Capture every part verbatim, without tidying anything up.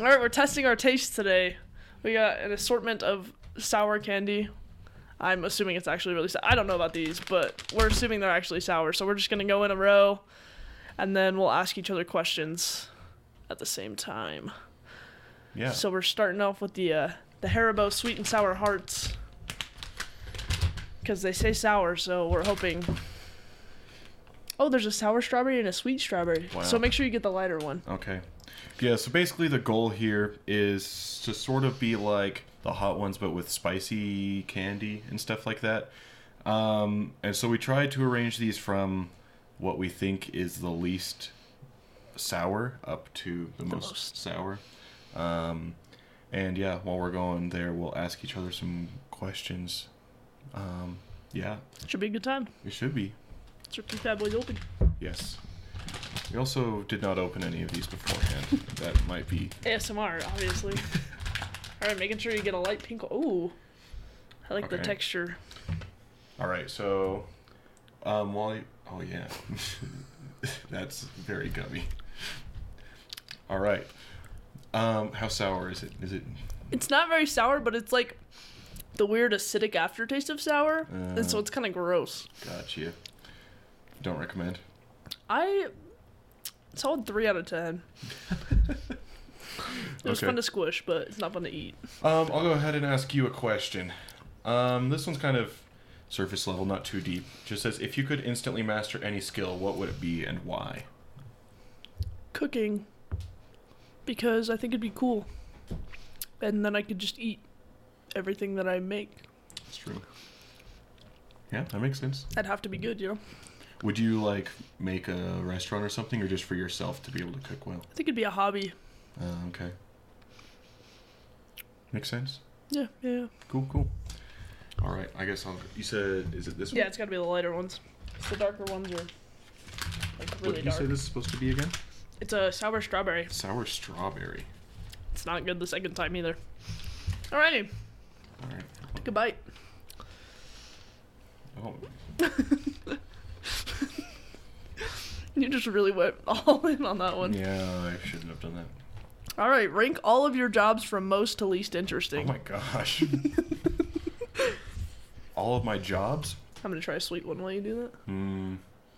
All right, we're testing our tastes today. We got an assortment of sour candy. I'm assuming it's actually really sour. I don't know about these, but we're assuming they're actually sour. So we're just going to go in a row, and then we'll ask each other questions at the same time. Yeah. So we're starting off with the uh, the Haribo Sweet and Sour Hearts. Because they say sour, so we're hoping... Oh, there's a sour strawberry and a sweet strawberry. Wow. So make sure you get the lighter one. Okay. Yeah, so basically the goal here is to sort of be like the hot ones, but with spicy candy and stuff like that. Um, and so we tried to arrange these from what we think is the least sour up to the, the most, most sour. Um, and yeah, while we're going there, we'll ask each other some questions. Um, yeah. Should be a good time. It should be. Let's rip these bad boys open. Yes. We also did not open any of these beforehand. That might be... A S M R, obviously. Alright, making sure you get a light pink. Ooh. I like okay. the texture. Alright, so... Um, while you... Oh, yeah. That's very gummy. Alright. Um, how sour is it? Is it... It's not very sour, but it's like the weird acidic aftertaste of sour. Uh, and so it's kind of gross. Gotcha. Don't recommend. I... Solid three out of ten. It was okay. fun to squish, but it's not fun to eat. Um, I'll go ahead and ask you a question. Um, this one's kind of surface level, not too deep. Just says, if you could instantly master any skill, what would it be and why? Cooking. Because I think it'd be cool. And then I could just eat everything that I make. That's true. Yeah, that makes sense. I'd have to be good, you know? Would you, like, make a restaurant or something, or just for yourself to be able to cook well? I think it'd be a hobby. Uh, okay. Makes sense. Yeah, yeah, yeah. Cool, cool. All right, I guess I'll... You said, is it this one? Yeah, it's gotta be the lighter ones. The darker ones are, like, really What did you dark. say this is supposed to be again? It's a sour strawberry. Sour strawberry. It's not good the second time either. Alrighty. All right. Take a bite. Oh. You just really went all in on that one. Yeah, I shouldn't have done that. Alright, rank all of your jobs from most to least interesting. Oh my gosh. All of my jobs? I'm gonna try a sweet one while you do that. Hmm.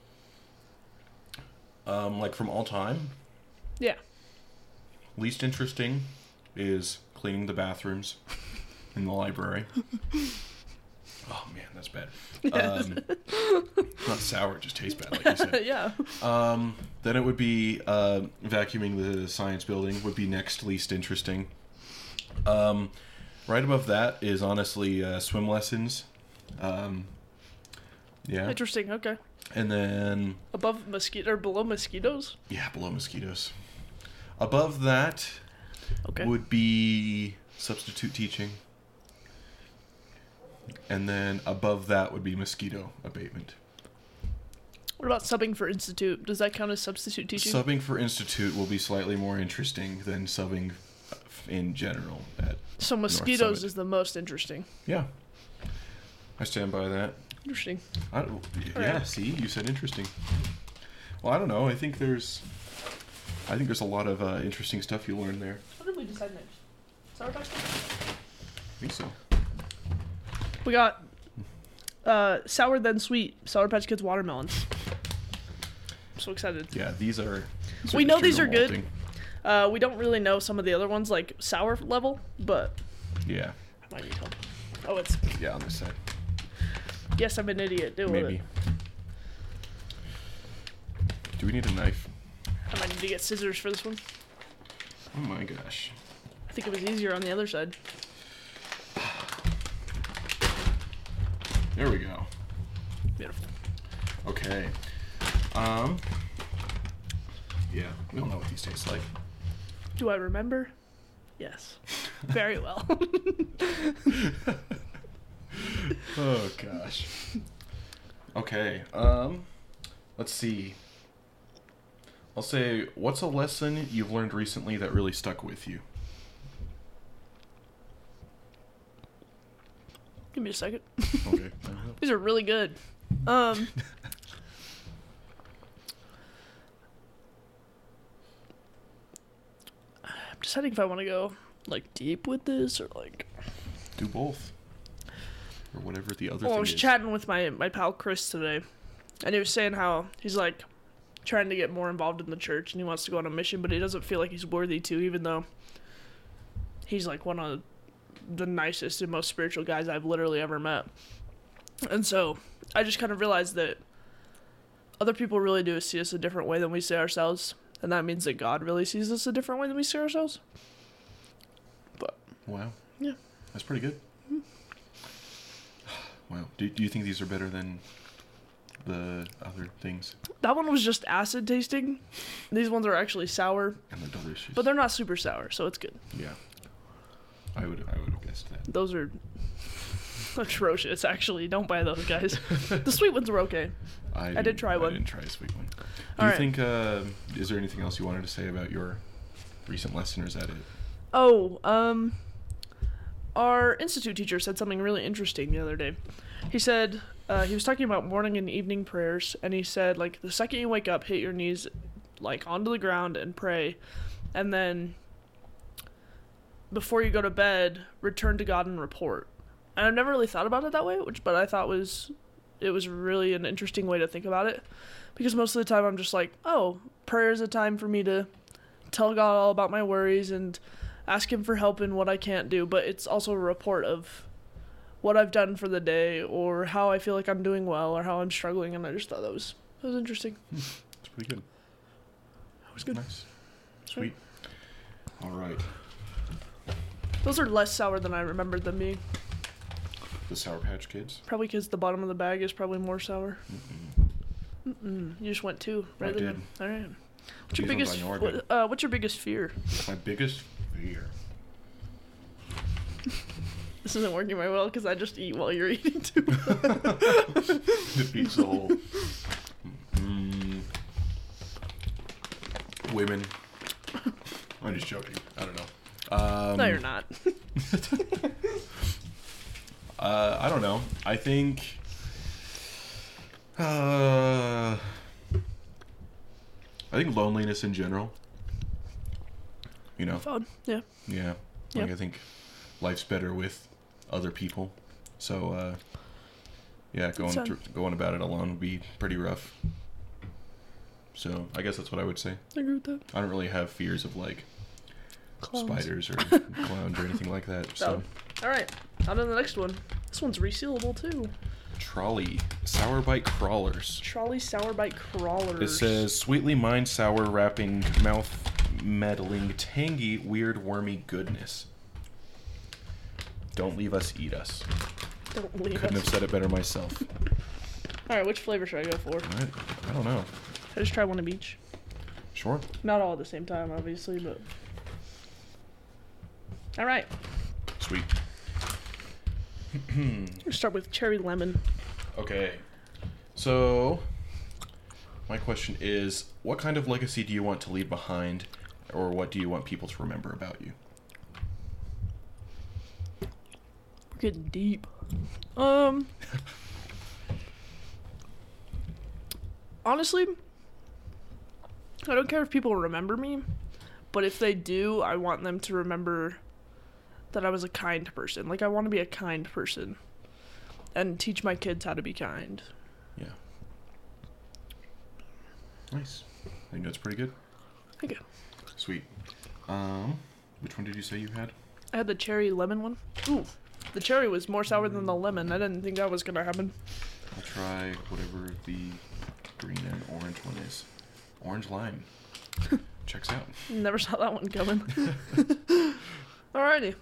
Um, like from all time? Yeah. Least interesting is cleaning the bathrooms in the library. Oh man, that's bad. Um, not sour, it just tastes bad, like you said. Yeah. Um, then it would be uh, vacuuming the science building would be next least interesting. Um, right above that is honestly uh, swim lessons. Um, yeah. Interesting, okay. And then... Above mosquito, or below mosquitoes? Yeah, below mosquitoes. Above that Okay. would be substitute teaching. And then above that would be mosquito abatement. What about subbing for institute? Does that count as substitute teaching? Subbing for institute will be slightly more interesting than subbing in general. At so mosquitoes North Summit. is the most interesting. Yeah. I stand by that. Interesting. I, yeah, right. see? You said interesting. Well, I don't know. I think there's... I think there's a lot of uh, interesting stuff you learn there. What did we decide next? Sour Patch Kids? I think so. We got uh, sour then sweet Sour Patch Kids watermelons. I'm so excited. Yeah, these are... These We are know just these your are normal good. thing. Uh, we don't really know some of the other ones, like sour level, but Yeah. I might need help. Oh, it's... Yeah, on this side. Yes, I'm an idiot. Deal with Maybe. it. Do we need a knife? I might need to get scissors for this one. Oh my gosh. I think it was easier on the other side. There we go. Beautiful. Okay. Um. Yeah, we don't know what these taste like. Do I remember? Yes. Very well. Oh gosh. Okay. Um. Let's see. I'll say, what's a lesson you've learned recently that really stuck with you? Give me a second. Okay. These are really good. Um. I'm deciding if I want to go like deep with this or like. Do both. Or whatever the other Well, thing I was is. chatting with my my pal Chris today, and he was saying how he's like trying to get more involved in the church and he wants to go on a mission, but he doesn't feel like he's worthy to, even though he's like one of the nicest and most spiritual guys I've literally ever met. And so I just kind of realized that other people really do see us a different way than we see ourselves, and that means that God really sees us a different way than we see ourselves. But Wow. yeah, That's pretty good. Wow. Do, do you think these are better than the other things? that one was just acid tasting. These ones are actually sour, And they're delicious. but they're not super sour, so it's good. Yeah. I would I would have guessed that. Those are atrocious, actually. Don't buy those, guys. The sweet ones were okay. I, did try one. I didn't try a sweet one. Do All you right. think, uh, is there anything else you wanted to say about your recent lesson, or is that it? Oh, um, our institute teacher said something really interesting the other day. He said, uh, he was talking about morning and evening prayers, and he said, like, the second you wake up, hit your knees, like, onto the ground and pray, and then before you go to bed, return to God and report. And I've never really thought about it that way, which, but I thought was, it was really an interesting way to think about it, because most of the time I'm just like, oh, prayer is a time for me to tell God all about my worries and ask him for help in what I can't do, but it's also a report of what I've done for the day or how I feel like I'm doing well or how I'm struggling, and I just thought that was that was interesting. It's pretty good. That was good. Nice. Sweet. All right. Those are less sour than I remembered them being. The Sour Patch Kids. Probably because the bottom of the bag is probably more sour. Mm-mm. Mm-mm. You just went two I rather did. than all right. What's your These ones biggest? I know are What, good. uh, what's your biggest fear? My biggest fear. This isn't working very well because I just eat while you're eating too. Defeats the whole. Mm. Women. I'm just joking. I don't know. Um, No, you're not. Uh, I don't know. I think. Uh, I think loneliness in general. You know. Fun. Yeah. Yeah. Like Yep. I think life's better with other people. So uh, yeah, going sad. through, going about it alone would be pretty rough. So I guess that's what I would say. I agree with that. I don't really have fears of like Clowns. spiders or clowns or anything like that. So All right. On to the next one. This one's resealable too. trolley sour bite crawlers. Trolley sour bite crawlers. It says sweetly mind sour wrapping mouth meddling tangy weird wormy goodness. Don't leave us, eat us. Don't leave Couldn't us. have said it better myself. All right, which flavor should I go for? I, I don't know. I just try one of each. Sure. Not all at the same time, obviously, but. All right. Sweet. Let's start with cherry lemon. Okay. So, my question is, what kind of legacy do you want to leave behind, or what do you want people to remember about you? We're getting deep. Um. Honestly, I don't care if people remember me, but if they do, I want them to remember that I was a kind person. Like, I want to be a kind person and teach my kids how to be kind. Yeah. Nice. I think that's pretty good. Okay. Sweet. Um, which one did you say you had? I had the cherry lemon one. Ooh, the cherry was more sour than the lemon. I didn't think that was going to happen. I'll try whatever the green and orange one is. Orange lime. Checks out. Never saw that one coming. Alrighty.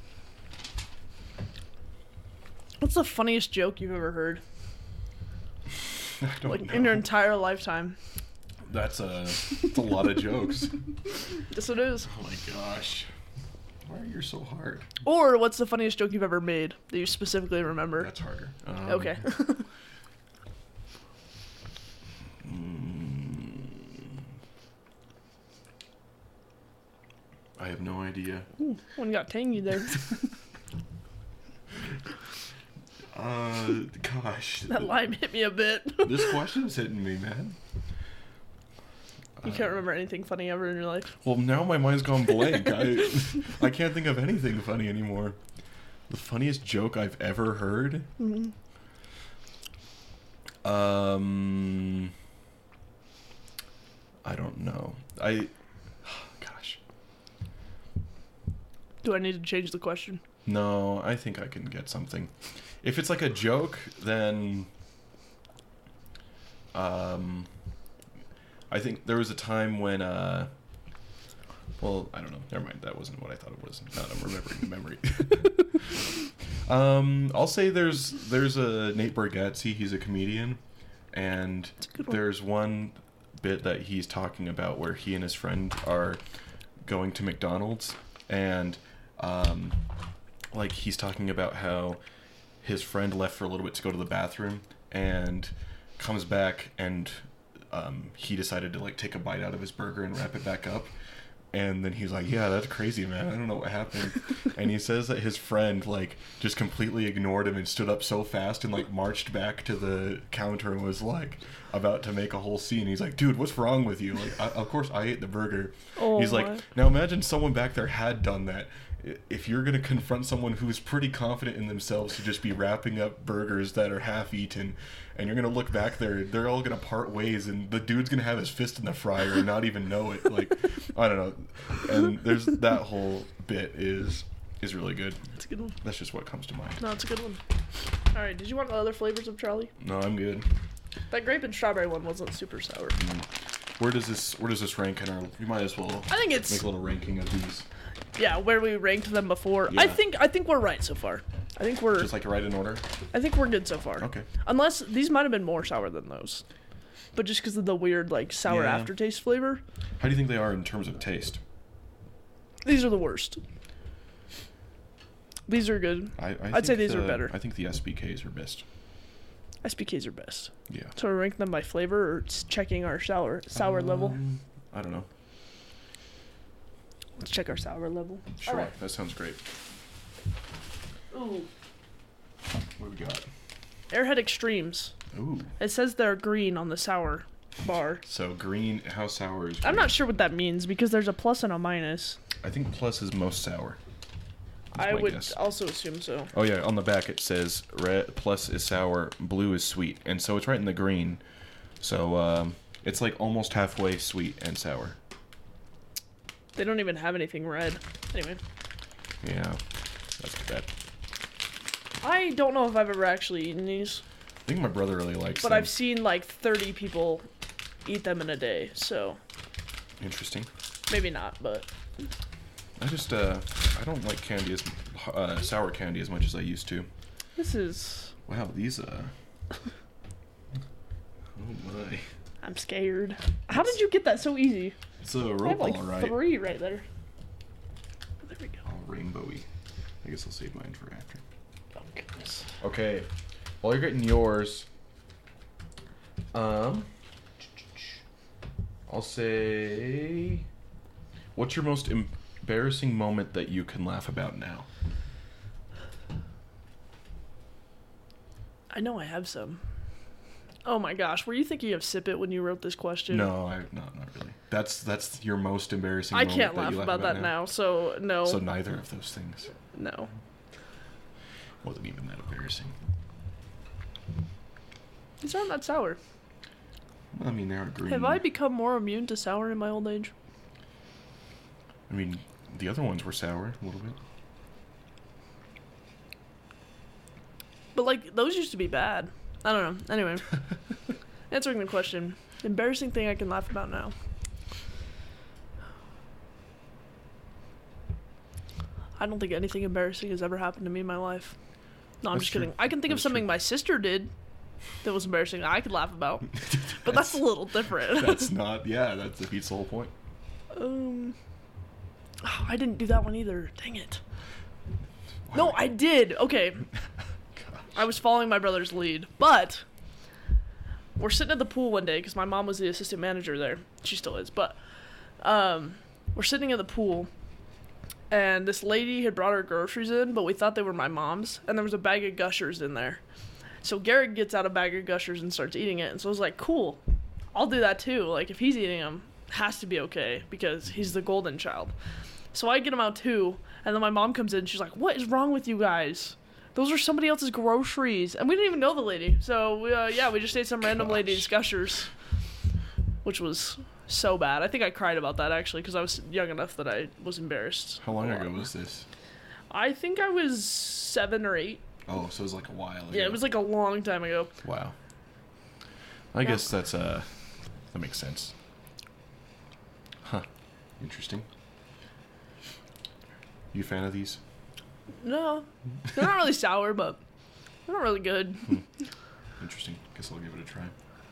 What's the funniest joke you've ever heard? I don't Like, know. in your entire lifetime? That's a, that's a lot of jokes. Yes, it is. Oh my gosh. Why are you so hard? Or what's the funniest joke you've ever made that you specifically remember? That's harder. Um, Okay. mm, I have no idea. Ooh, one got tangy there. Uh, gosh. That lime hit me a bit. This question's hitting me, man. You can't remember anything funny ever in your life? Well, now my mind's gone blank. I I can't think of anything funny anymore. The funniest joke I've ever heard? Mm-hmm. Um, I don't know. I, gosh. Do I need to change the question? No, I think I can get something. If it's like a joke, then, um, I think there was a time when, uh, well, I don't know. Never mind. That wasn't what I thought it was. Now that I'm remembering the memory. um, I'll say there's there's a Nate Bargatze. He's a comedian, and one. there's one bit that he's talking about where he and his friend are going to McDonald's, and um, like he's talking about how his friend left for a little bit to go to the bathroom and comes back, and um, he decided to like take a bite out of his burger and wrap it back up. And then he's like, yeah, that's crazy, man. I don't know what happened. And he says that his friend, like, just completely ignored him and stood up so fast and, like, marched back to the counter and was, like, about to make a whole scene. He's like, dude, what's wrong with you? Like, I, of course I ate the burger. Oh, he's like, my. now imagine someone back there had done that. If you're going to confront someone who's pretty confident in themselves to just be wrapping up burgers that are half-eaten, and you're going to look back there, they're all going to part ways, and the dude's going to have his fist in the fryer and not even know it. Like, I don't know. And there's that whole bit is is really good. That's a good one. That's just what comes to mind. No, it's a good one. All right, did you want the other flavors of Charlie? No, I'm good. That grape and strawberry one wasn't super sour. Mm. Where does this Where does this rank in our? We might as well I think it's make a little ranking of these. Yeah, where we ranked them before. Yeah. I think I think we're right so far. I think we're Just like to write in order. I think we're good so far. Okay. Unless these might have been more sour than those, but just because of the weird like sour Yeah. aftertaste flavor. How do you think they are in terms of taste? These are the worst. These are good. I, I I'd say think these are the- better. I think the S B Ks are best. S P Ks are best. Yeah. So we rank them by flavor or s- checking our sour sour level. Um, I don't know. Let's check our sour level. Sure, Alright. that sounds great. Ooh. What do we got? Airhead Extremes. Ooh. It says they're green on the sour bar. So green, how sour is green? I'm not sure what that means because there's a plus and a minus. I think plus is most sour. That's I my would guess. also assume so. Oh yeah, on the back it says red plus is sour, blue is sweet, and so it's right in the green. So um, it's like almost halfway sweet and sour. They don't even have anything red. Anyway, Yeah, that's too bad. I don't know if I've ever actually eaten these, I think my brother really likes but them. I've seen like thirty people eat them in a day, so Interesting. maybe not, but I just uh, I don't like candy as uh, sour candy as much as I used to. this is... Wow, these uh. Oh my. I'm scared. How did you get that so easy? It's a I rope have like all right. three right there. There we go. All rainbowy. I guess I'll save mine for after. Oh, goodness. Okay. While you're getting yours, um, I'll say, what's your most embarrassing moment that you can laugh about now? I know I have some. Oh my gosh, were you thinking of Sip It when you wrote this question? No, I not not really. That's that's your most embarrassing. I moment can't that laugh you about, that now. so no. So neither of those things no. wasn't even that embarrassing. These aren't that sour. I mean, they're green. Have I become more immune to sour in my old age? I mean, the other ones were sour a little bit. But like those used to be bad. I don't know. Anyway, answering the question, embarrassing thing I can laugh about now. I don't think anything embarrassing has ever happened to me in my life. No, I'm That's just true. kidding. I can think of That's something true. my sister did that was embarrassing that I could laugh about, but that's a little different. That's not. Yeah, that defeats the whole point. um, oh, I didn't do that one either. Dang it. Why No, would- I did. Okay. Gosh. I was following my brother's lead, but we're sitting at the pool one day because my mom was the assistant manager there. She still is, but um, we're sitting at the pool, and this lady had brought her groceries in, but we thought they were my mom's, and there was a bag of Gushers in there. So Garrett gets out a bag of Gushers and starts eating it, and so I was like, cool, I'll do that too. Like, if he's eating them, has to be okay because he's the golden child. So I get him out too, and then my mom comes in. She's like, "What is wrong with you guys? Those are somebody else's groceries." And we didn't even know the lady. So we, uh, yeah, we just ate some random Gosh. lady's Gushers, which was so bad. I think I cried about that actually because I was young enough that I was embarrassed. How long ago was this? I think I was seven or eight. Oh, so it was like a while ago. Yeah, it was like a long time ago. Wow. I Yeah. guess that's uh that makes sense. Huh. Interesting. You a fan of these? No, they're not really sour, but they're not really good. Interesting. Guess I'll give it a try.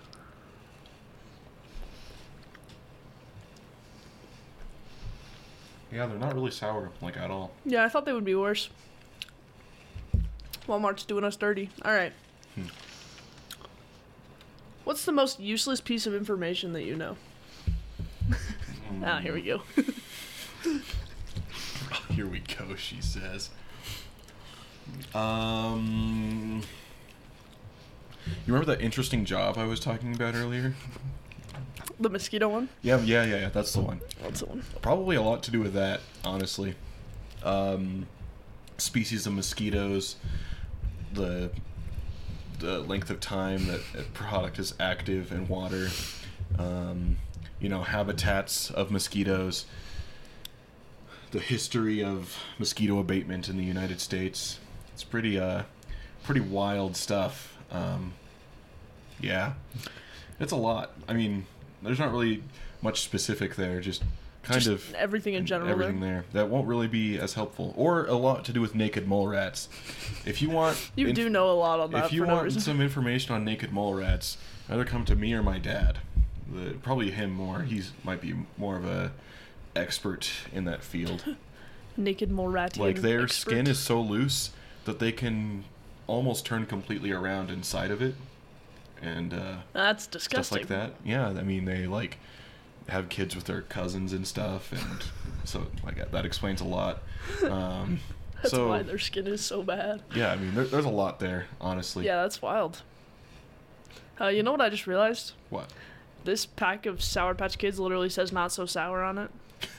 Yeah, they're not really sour, like, at all. Yeah, I thought they would be worse. Walmart's doing us dirty. All right. Hmm. What's the most useless piece of information that you know? Ah, here we go. Here we go, she says. Um, you remember that interesting job I was talking about earlier? The mosquito one? Yeah, yeah, yeah, yeah. That's the one. That's the one. Probably a lot to do with that, honestly. Um, species of mosquitoes, the the length of time that a product is active in water, um, you know, habitats of mosquitoes, the history of mosquito abatement in the United States. It's pretty, uh, pretty wild stuff. Um, yeah, it's a lot. I mean, there's not really much specific there, just kind Just of everything in general. everything there. there. That won't really be as helpful, or a lot to do with naked mole rats. If you want, You inf- do know a lot on that if you for no want reason. some information on naked mole rats, either come to me or my dad. The, probably him more. He's might be more of a expert in that field. Naked mole rat. Like their skin is so loose that they can almost turn completely around inside of it, and uh, That's stuff disgusting. like that. Yeah, I mean they like have kids with their cousins and stuff, and so like that explains a lot. Um, That's so why their skin is so bad. yeah, I mean there, there's a lot there, honestly. Yeah, that's wild. Uh, you know what I just realized? What? This pack of Sour Patch Kids literally says "not so sour" on it.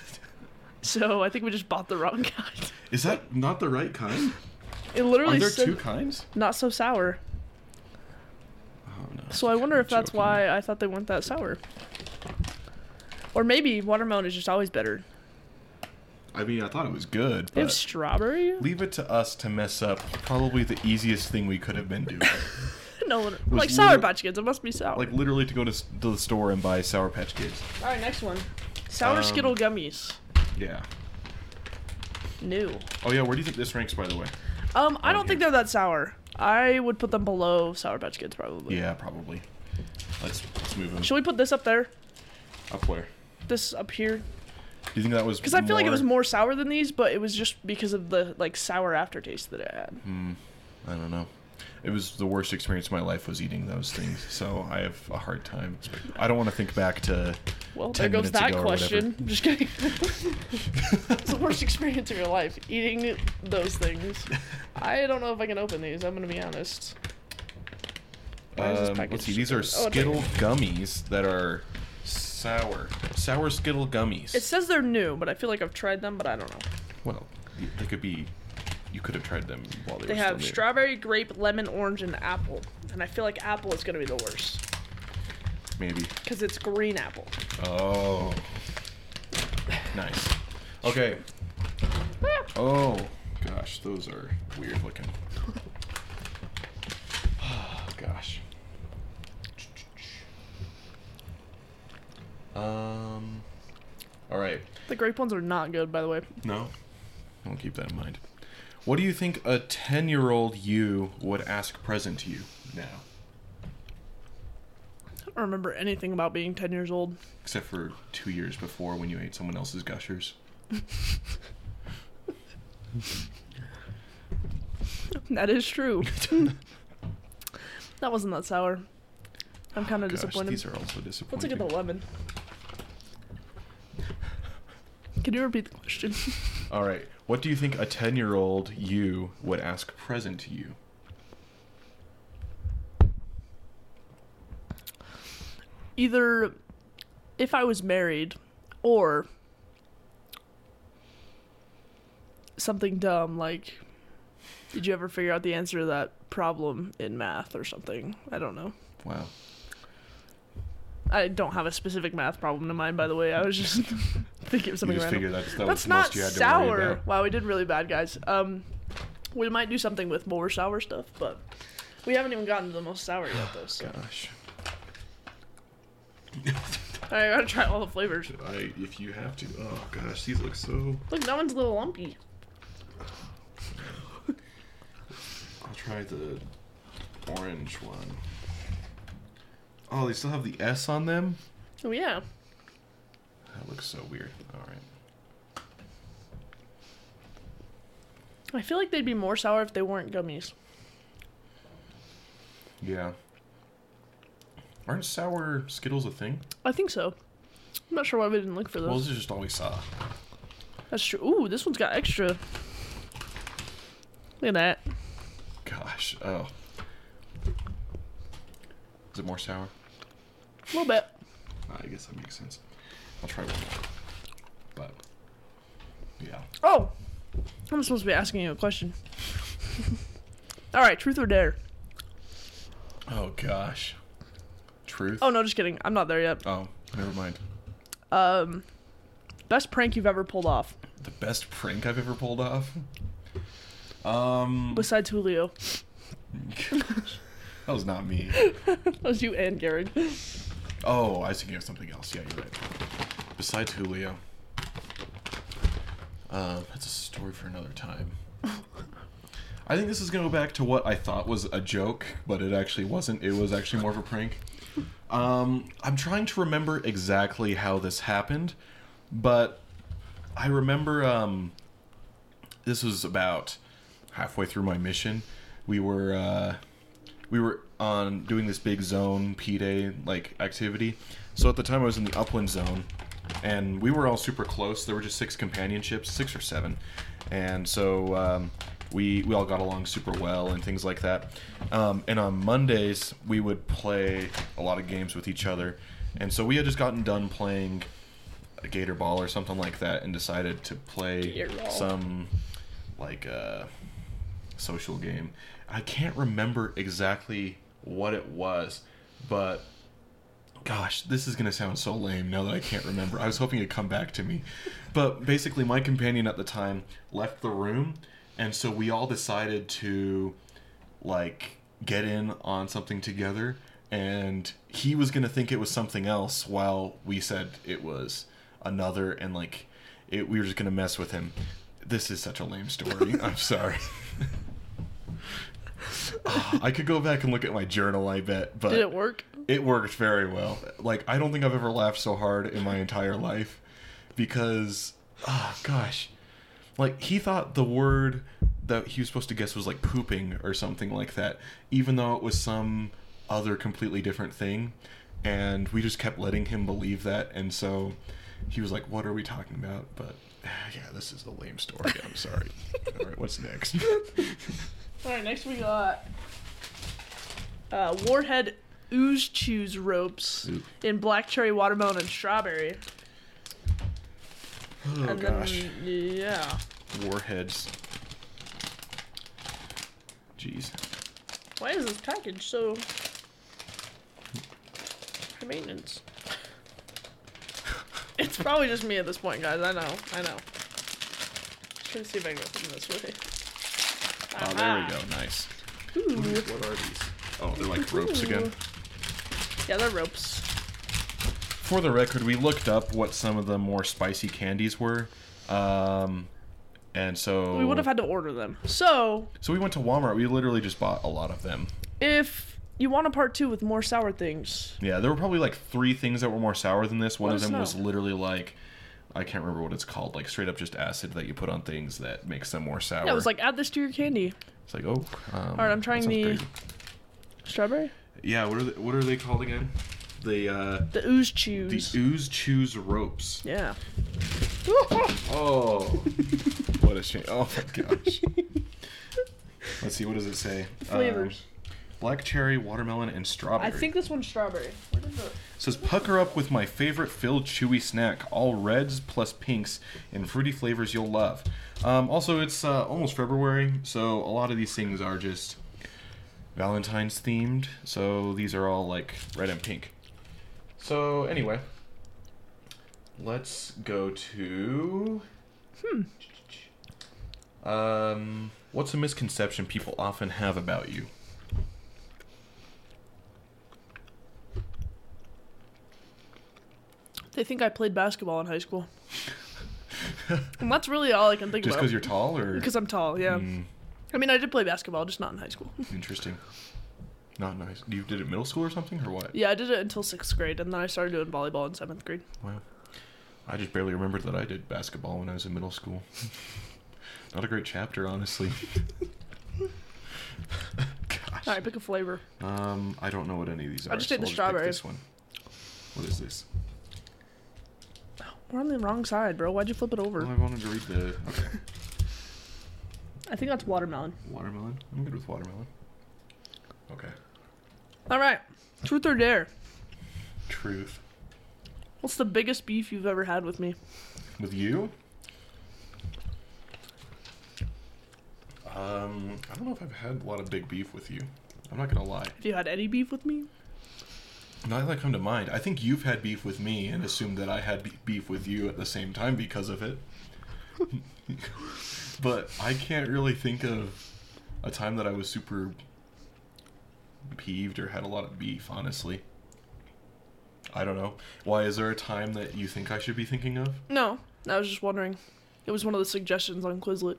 So I think we just bought the wrong kind. Is that not the right kind? It literally Are there said two kinds? "not so sour." Oh no. So I wonder if that's Joking. why I thought they weren't that sour. Or maybe watermelon is just always better. I mean, I thought it was good, They have but strawberry? leave it to us to mess up probably the easiest thing we could have been doing. No, Was like Sour liter- Patch Kids. It must be sour. Like literally to go to, s- to the store and buy Sour Patch Kids. All right, next one. Sour Um, Skittle gummies. Yeah. New. Oh yeah, where do you think this ranks, by the way? Um, I Oh, don't think here. they're that sour. I would put them below Sour Patch Kids probably. Yeah, probably. Let's let's move them. Should we put this up there? Up where? This up here? Do you think that was? Because I feel like it was more- more sour than these, but it was just because of the like sour aftertaste that it had. Hmm. I don't know. It was the worst experience of my life was eating those things, so I have a hard time. I don't want to think back to. Well, ten there goes minutes that ago or question. I'm just kidding. It's the worst experience of your life eating those things. I don't know if I can open these. I'm gonna be honest. Why is this Um, package let's see. These are so- oh, it's right Skittle here. gummies that are sour. Sour Skittle gummies. It says they're new, but I feel like I've tried them, but I don't know. Well, y- they could be. You could have tried them while they, They were have still new. strawberry, grape, lemon, orange, and apple. And I feel like apple is gonna be the worst Maybe. because it's green apple. Oh. Nice. Okay. Oh gosh, those are weird looking. Oh gosh. Um. All right. The grape ones are not good, by the way. No. I'll keep that in mind. What do you think a ten-year-old you would ask present to you now? I don't remember anything about being ten years old. Except for two years before when you ate someone else's Gushers. That is true. That wasn't that sour. I'm kind of Gosh, disappointed. these are also disappointing. Let's look at the lemon. Can you repeat the question? All right. What do you think a ten-year-old you would ask present to you? Either if I was married, or something dumb like, did you ever figure out the answer to that problem in math or something? I don't know. Wow. I don't have a specific math problem in mind, by the way. I was just thinking of something You just random. figured that, that That's was the not most you had to sour. worry about. Wow, we did really bad, guys. Um, we might do something with more sour stuff, but we haven't even gotten to the most sour yet, though. So. Gosh. I gotta try all the flavors. I, if you have to. Oh gosh, these look so. Look, that one's a little lumpy. I'll try the orange one. Oh, they still have the S on them? Oh, yeah. That looks so weird. Alright. I feel like they'd be more sour if they weren't gummies. Yeah. Aren't sour Skittles a thing? I think so. I'm not sure why we didn't look for those. Well, this is just all we saw. That's true. Ooh, this one's got extra. Look at that. Gosh. Oh. Is it more sour? A little bit. I guess that makes sense. I'll try one more. But, yeah. Oh! I'm supposed to be asking you a question. Alright, truth or dare? Oh, gosh. Truth? Oh, no, just kidding. I'm not there yet. Oh, never mind. Um, best prank you've ever pulled off? The best prank I've ever pulled off? Um... Besides Julio. That was not me. That was you and Garrett. Oh, I was thinking of something else. Yeah, you're right. Besides Julio. Uh, that's a story for another time. I think this is going to go back to what I thought was a joke, but it actually wasn't. It was actually more of a prank. Um, I'm trying to remember exactly how this happened, but I remember um, this was about halfway through my mission. We were... Uh, We were on doing this big zone P-Day like activity. So at the time I was in the upland zone, and we were all super close. There were just six companionships, six or seven, and so um, we we all got along super well and things like that. Um, and on Mondays we would play a lot of games with each other, and so we had just gotten done playing a Gator Ball or something like that, and decided to play some like uh, social game. I can't remember exactly what it was, but gosh, this is going to sound so lame now that I can't remember. I was hoping it'd come back to me. But basically, my companion at the time left the room, and so we all decided to, like, get in on something together, and he was going to think it was something else while we said it was another, and, like, it, we were just going to mess with him. This is such a lame story. I'm sorry. Oh, I could go back and look at my journal, I bet, but Did it work? It worked very well. Like, I don't think I've ever laughed so hard in my entire life, because, oh gosh, like, he thought the word that he was supposed to guess was like pooping or something like that, even though it was some other completely different thing, and we just kept letting him believe that, and so he was like, what are we talking about? But yeah, this is a lame story. I'm sorry. All right, what's next? Alright, next we got uh, Warhead Ooze Chews ropes Ooh. in black cherry, watermelon, and strawberry. Oh and gosh. Then, yeah. Warheads. Jeez. Why is this package so high maintenance? It's probably just me at this point, guys. I know. I know. Trying to see if I can open this way. Oh, there we go. Nice. Ooh. What are these? Oh, they're like ropes Ooh. again. Yeah, they're ropes. For the record, we looked up what some of the more spicy candies were. Um, and so... We would have had to order them. So... So we went to Walmart. We literally just bought a lot of them. If you want a part two with more sour things... Yeah, there were probably like three things that were more sour than this. One Let of us them know. was literally like... I can't remember what it's called. Like straight up just acid that you put on things that makes them more sour. Yeah, it was like, add this to your candy. It's like, oh... Um, Alright, I'm trying that sounds the... crazy. Strawberry? Yeah, what are they, what are they called again? The, uh... The Ooze The Chews. Ooze Chews ropes. Yeah. Oh, what a shame! Oh my gosh. Let's see, what does it say? Flavors. Um, black cherry, watermelon, and strawberry. I think this one's strawberry. Where did the... says, pucker up with my favorite filled chewy snack. All reds plus pinks and fruity flavors you'll love. Um, also, it's uh, almost February, so a lot of these things are just Valentine's themed. So these are all like red and pink. So anyway, let's go to... Hmm. Um, what's a misconception people often have about you? They think I played basketball in high school. And that's really all I can think Just about. because you're tall, or Because I'm tall, yeah. Mm, I mean, I did play basketball, just not in high school. interesting. Not nice. You did it middle school or something, or what? Yeah, I did it until sixth grade, and then I started doing volleyball in seventh grade. Wow. I just barely remembered that I did basketball when I was in middle school. Not a great chapter, honestly. Gosh. All right, pick a flavor. Um, I don't know what any of these are. I just so ate the I'll pick strawberry. This one. What is this? We're on the wrong side, bro. Why'd you flip it over? Well, I wanted to read the. Okay. I think that's watermelon. Watermelon. I'm good with watermelon. Okay. All right, truth or dare? Truth. What's the biggest beef you've ever had with me? With you? Um, I don't know if I've had a lot of big beef with you. I'm not gonna lie. Have you had any beef with me? Not that come to mind. I think you've had beef with me and assumed that I had be- beef with you at the same time because of it. But I can't really think of a time that I was super peeved or had a lot of beef, honestly. I don't know. Why, is there a time that you think I should be thinking of? No, I was just wondering. It was one of the suggestions on Quizlet.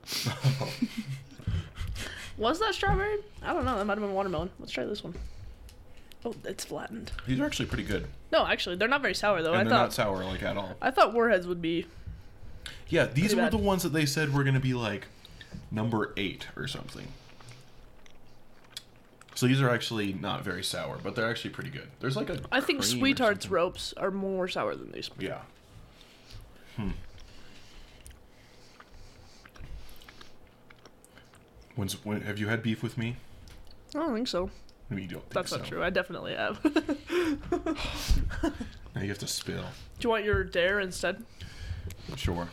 Was that strawberry? I don't know. That might have been watermelon. Let's try this one. Oh, it's flattened. These are actually pretty good. No, actually, they're not very sour though. And I they're thought not sour, like, at all. I thought Warheads would be. Yeah, these Pretty were bad. the ones that they said were going to be, like, number eight or something. So these are actually not very sour, but they're actually pretty good. There's, like, a I think cream or Sweetheart's something. ropes are more sour than these. Yeah. Hmm. When's, when, have you had beef with me? I don't think so. I mean, you don't think That's so. not true. I definitely have. Now you have to spill. Do you want your dare instead? Sure.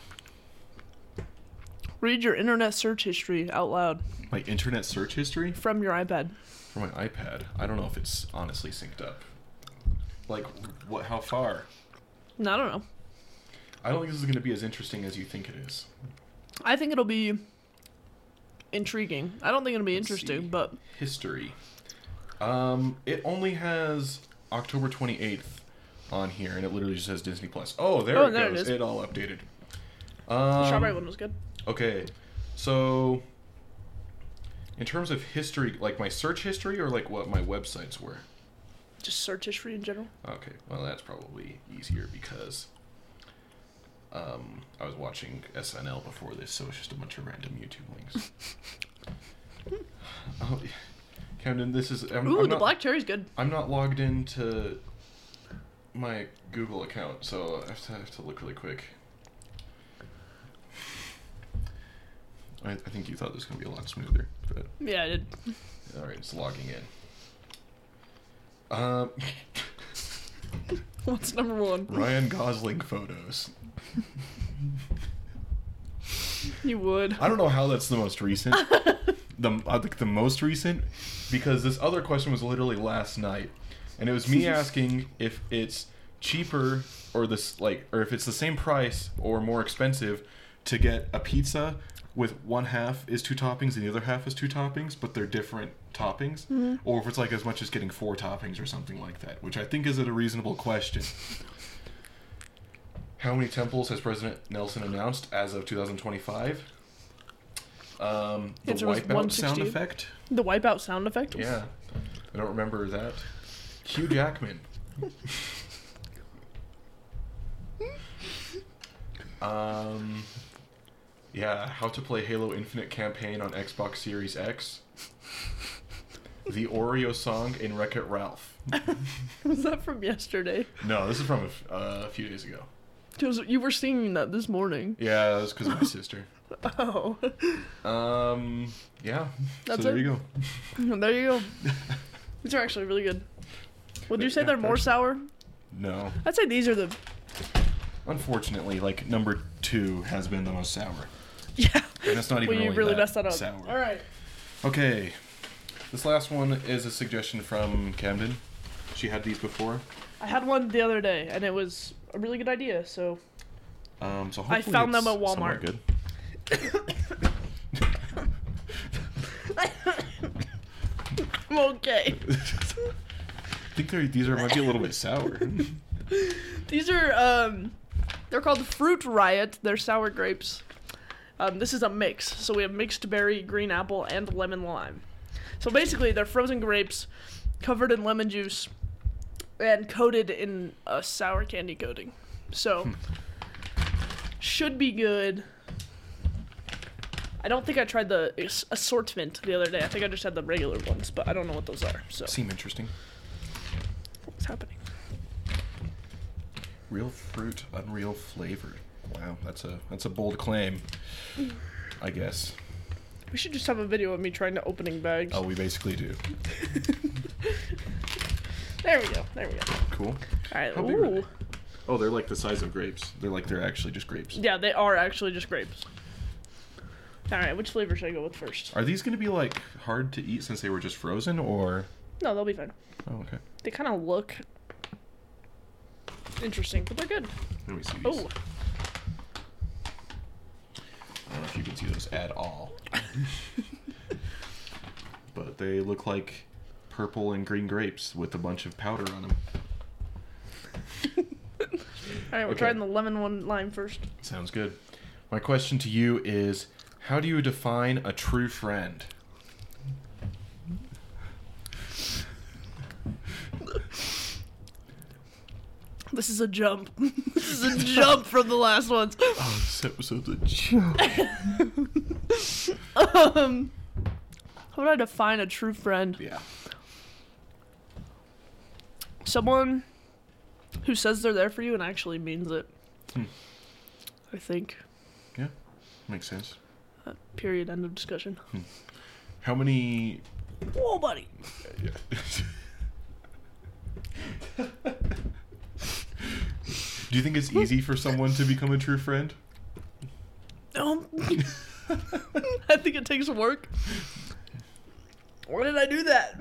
Read your internet search history out loud My internet search history from your iPad. for my iPad. I don't know if it's honestly synced up. Like, what? How far? No, I don't know. I don't think this is going to be as interesting as you think it is. I think it'll be intriguing. I don't think it'll be Let's interesting, see. but History. Um, it only has October twenty-eighth on here, and it literally just says Disney Plus. Oh, there Oh, it there it goes. is. It all updated. the Um, strawberry one was good. Okay, so in terms of history, like my search history, or like what my websites were. Just search history in general. Okay, well that's probably easier because um, I was watching S N L before this, so it's just a bunch of random YouTube links. Oh, Camden, this is. I'm, Ooh, I'm the not, black cherry's good. I'm not logged into my Google account, so I have to, I have to look really quick. I, I think you thought this was going to be a lot smoother, but Yeah, I did. all right, it's logging in. Um, What's number one? Ryan Gosling photos. You would. I don't know how that's the most recent. the I think the most recent, because this other question was literally last night, and it was me asking if it's cheaper or this like or if it's the same price or more expensive to get a pizza with one half is two toppings and the other half is two toppings, but they're different toppings, Mm-hmm. or if it's like as much as getting four toppings or something like that, which I think is a reasonable question. How many temples has President Nelson announced as of two thousand twenty-five? Um, the Answer was wipeout sound one sixty. effect? The wipeout sound effect? Yeah. I don't remember that. Hugh Jackman. um, yeah, how to play Halo Infinite campaign on Xbox Series X. The Oreo song in Wreck-It Ralph. Was that from yesterday? No, this is from a, f- uh, a few days ago. Because you were singing that this morning. Yeah, that was because of my sister. Oh. Um, yeah. That's so there it? you go. There you go. These are actually really good. Would you say Yeah, they're more they're- sour? No. I'd say these are the. Unfortunately, like number two has been the most sour. Yeah. And it's not even well, you really, really that messed that up. sour. All right. Okay. This last one is a suggestion from Camden. She had these before. I had one the other day, and it was a really good idea. So. Um. So I hopefully found it's them at somewhat Walmart. Good. I'm okay. I think they're, these are might be a little bit sour. These are um, they're called Fruit Riot. They're sour grapes. Um, this is a mix, so we have mixed berry, green apple, and lemon lime. So basically, they're frozen grapes covered in lemon juice and coated in a sour candy coating. So should be good. I don't think I tried the as- assortment the other day. I think I just had the regular ones, but I don't know what those are. So Seem interesting. what's happening? Real fruit, unreal flavor. Wow, that's a that's a bold claim. I guess. We should just have a video of me trying to opening bags. Oh, we basically do. There we go. There we go. Cool. All right. How big are Ooh. they? Oh, they're like the size of grapes. They're like they're actually just grapes. Yeah, they are actually just grapes. All right. Which flavor should I go with first? Are these gonna be like hard to eat since they were just frozen, or? No, they'll be fine. Oh, okay. They kind of look interesting, but they're good. Let me see these. Oh, I don't know if you can see those at all. But they look like purple and green grapes with a bunch of powder on them. all right. We're Okay. trying the lemon one lime first. Sounds good. My question to you is, how do you define a true friend? This is a jump. This is a jump from the last ones. Oh, this episode's a joke. Um, how would I define a true friend? Yeah. Someone who says they're there for you and actually means it. Hmm. I think. Yeah, makes sense. Uh, period. End of discussion. How many... Whoa, buddy. Do you think it's easy for someone to become a true friend? Um, I think it takes work. Why did I do that?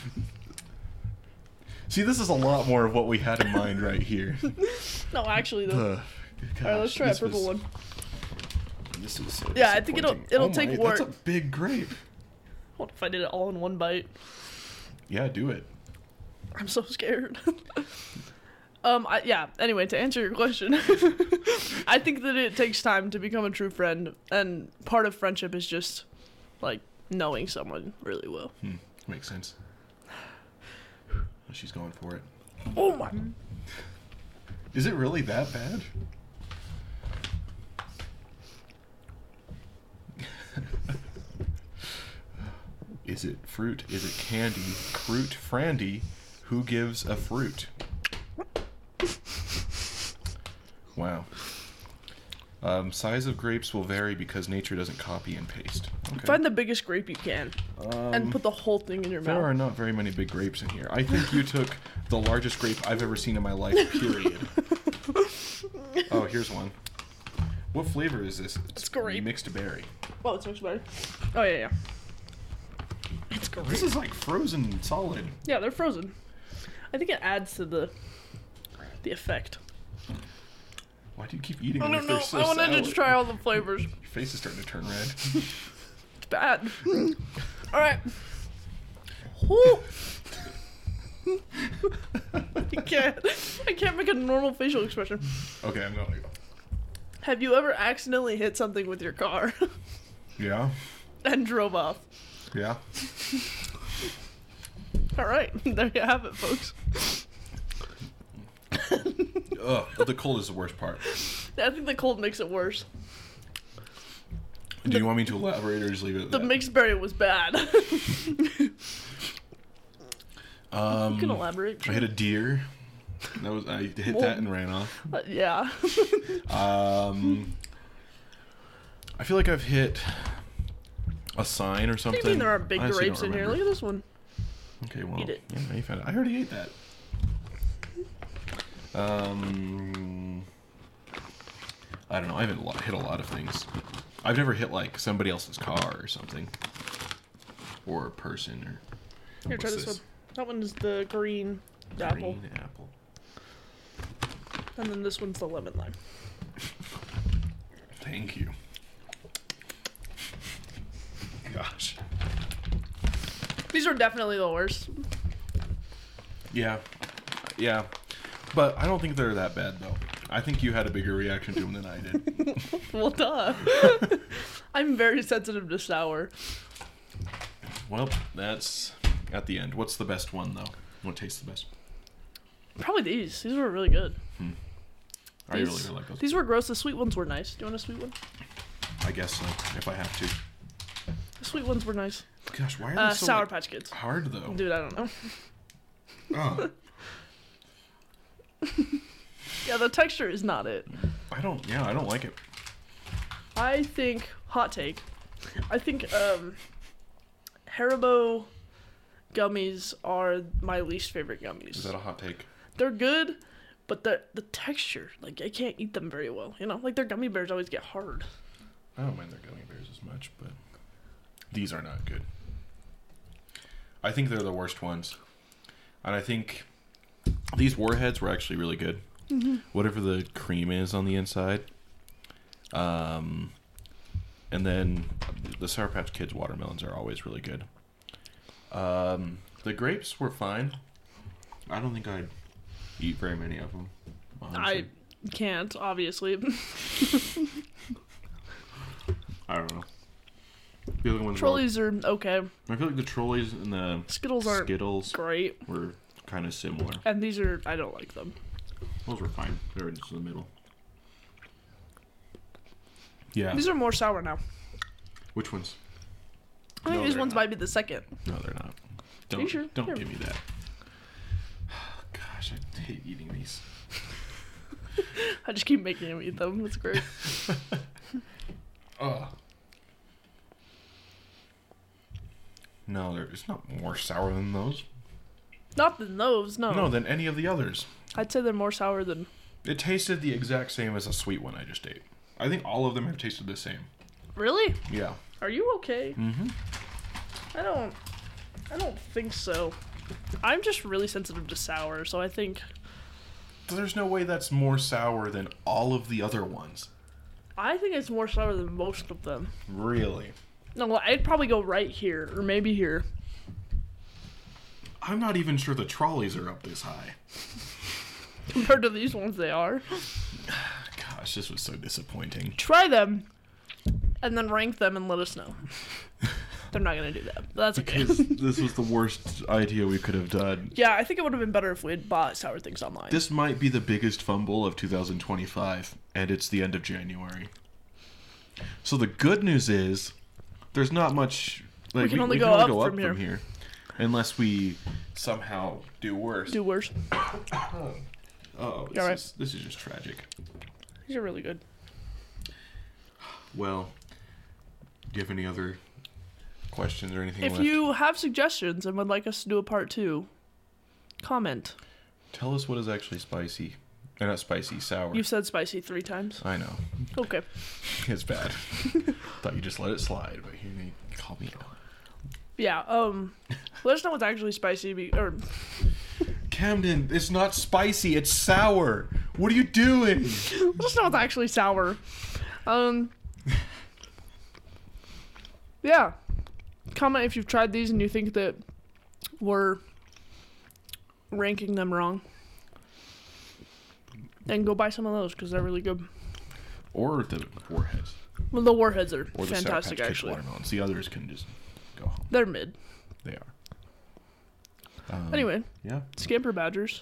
See, this is a lot more of what we had in mind right here. No, actually, though. Uh, All right, let's try a this purple was- one. This is so Yeah, I think it'll- disappointing. it'll Oh take my, work. That's a big grape. What if I did it all in one bite? Yeah, do it. I'm so scared. um, I, yeah. Anyway, to answer your question, I think that it takes time to become a true friend, and part of friendship is just like knowing someone really well. Hmm, makes sense. She's going for it. Oh my! Is it really that bad? Is it fruit? Is it candy? Fruit Frandy? Who gives a fruit? Wow. Um, size of grapes will vary because nature doesn't copy and paste. Okay. Find the biggest grape you can, Um, and put the whole thing in your There mouth. are not very many big grapes in here. I think you took the largest grape I've ever seen in my life, period. Oh, here's one. What flavor is this? It's grape. Mixed berry. Oh, it's mixed berry. Oh yeah, yeah. It's great. This is like frozen solid. Yeah, they're frozen. I think it adds to the the effect. Why do you keep eating I them don't if know. they're so I want to sour? just try all the flavors. Your face is starting to turn red. It's bad. All right. Whew. I can't. I can't make a normal facial expression. Okay, I'm going. Have you ever accidentally hit something with your car Yeah. and drove off? Yeah. All right, there you have it, folks. Ugh, the cold is the worst part. I think the cold makes it worse. Do you want me to elaborate or just leave it at The that? mixed berry was bad. um, You can elaborate. I hit a deer. That was I hit that and ran off. Uh, yeah. Um, I feel like I've hit a sign or What something. do you mean there are big I honestly grapes don't in here? remember. Look at this one. Okay, well, Eat it. yeah, you found it. I already ate that. Um, I don't know. I haven't lo- hit a lot of things. I've never hit like somebody else's car or something, or a person or. Here, try what's this one. That one is the green, apple, Green apple. and then this one's the lemon lime. Thank you. Gosh. These are definitely the worst. Yeah, yeah, but I don't think they're that bad though. I think you had a bigger reaction to them than I did. Well, duh. I'm very sensitive to sour. Well, that's at the end. What's the best one though? What tastes the best? Probably these. These were really good. Hmm. I These, really, really like those. These were gross. The sweet ones were nice. Do you want a sweet one? I guess so, if I have to. The sweet ones were nice. Gosh, why are they Uh, so Sour like, Patch Kids. hard though? Dude, I don't know. Oh, Yeah, the texture is not it. I don't. Yeah, I don't like it. I think, hot take, I think um, Haribo gummies are my least favorite gummies. Is that a hot take? They're good, but the the texture, like, I can't eat them very well. You know, like their gummy bears always get hard. I don't mind their gummy bears as much, but these are not good. I think they're the worst ones, and I think these Warheads were actually really good. Mm-hmm. Whatever the cream is on the inside, um, and then the Sour Patch Kids watermelons are always really good. Um, the grapes were fine. I don't think I'd eat very many of them. I can't, obviously. I don't know. The other ones Trolleys are okay. Were, I feel like the Trolleys and the Skittles aren't Skittles great. were kind of similar. And these are, I don't like them. Those were fine. They were just in the middle. Yeah. These are more sour now. Which ones? I think No, these they're ones not. might be the second. No, they're not. Are Don't, you sure? don't Here. give me that. Gosh, I hate eating these. I just keep making him eat them. It's great. Ugh. No, they're, it's not more sour than those. Not than those, no. No, than any of the others. I'd say they're more sour than... It tasted the exact same as a sweet one I just ate. I think all of them have tasted the same. Really? Yeah. Are you okay? Mm-hmm. I don't... I don't think so. I'm just really sensitive to sour, so I think... There's no way that's more sour than all of the other ones. I think it's more sour than most of them. Really? No, I'd probably go right here, or maybe here. I'm not even sure the Trolleys are up this high. Compared to these ones, they are. Gosh, this was so disappointing. Try them, and then rank them and let us know. They're not going to do that. But that's okay. Because this was the worst idea we could have done. Yeah, I think it would have been better if we had bought Sour Things online. This might be the biggest fumble of two thousand twenty-five, and it's the end of January. So the good news is, there's not much... Like, We can only go up from here. here. Unless we somehow do worse. Do worse. Oh, this, You're right. is, this is just tragic. These are really good. Well, do you have any other questions or anything If left? you have suggestions and would like us to do a part two, comment. Tell us what is actually spicy. Uh, not spicy, sour. You've said spicy three times. I know. Okay. It's bad. Thought you just let it slide, but here you call me out. Yeah, um, let us know what's actually spicy, be- or Camden, it's not spicy, it's sour. What are you doing? let us know what's actually sour. Um, yeah. Comment if you've tried these and you think that we're ranking them wrong. And go buy some of those, because they're really good. Or the Warheads. Well, the Warheads are Or the fantastic, Sour Patch Kids actually. watermelons. The others can just go home. They're mid. They are. Um, Anyway, Yeah. Scamper Badgers.